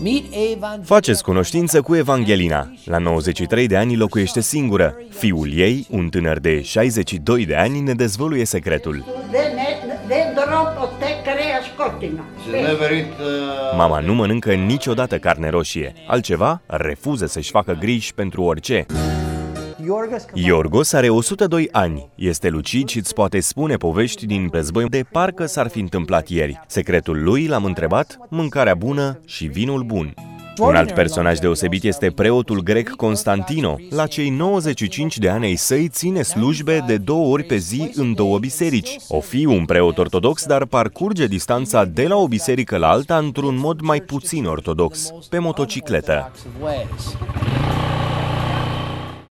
Faceți cunoștință cu Evangelina. La 93 de ani locuiește singură. Fiul ei, un tânăr de 62 de ani, ne dezvăluie secretul. Mama nu mănâncă niciodată carne roșie. Altceva, refuză să-și facă griji pentru orice. Iorgos are 102 ani, este lucid și îți poate spune povești din război de parcă s-ar fi întâmplat ieri. Secretul lui, l-am întrebat, mâncarea bună și vinul bun. Un alt personaj deosebit este preotul grec Constantino. La cei 95 de ani ai săi ține slujbe de 2 ori pe zi în 2 biserici. O fi un preot ortodox, dar parcurge distanța de la o biserică la alta într-un mod mai puțin ortodox, pe motocicletă.